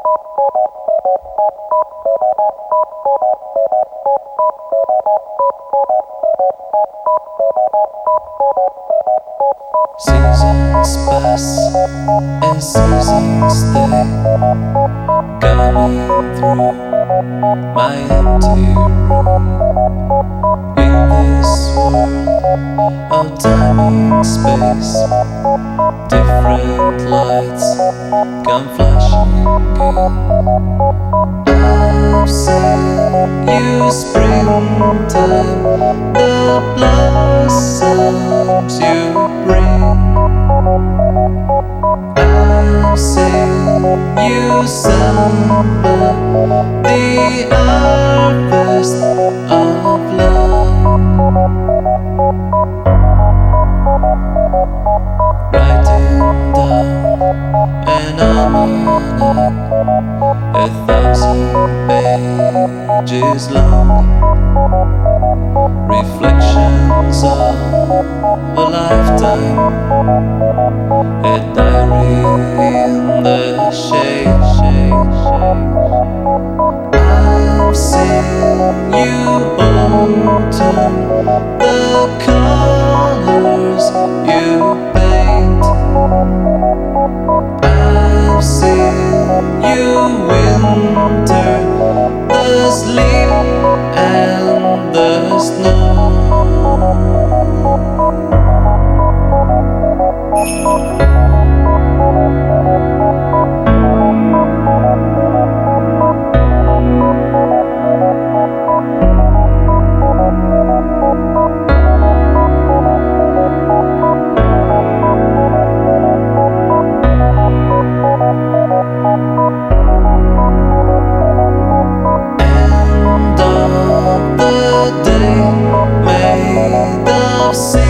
Seasons pass and seasons stay, coming through my empty room. In this world of time and space, different lights come flashing in. I've seen you springtime, the blossoms you bring. I've seen you summer, the harvest of love. Writing down an almanac, 1,000 pages long, reflections of a lifetime, a diary in the shade. I've seen you alter the colors you paint. I've seen you winter, the sleep and the snow. End of the day, made of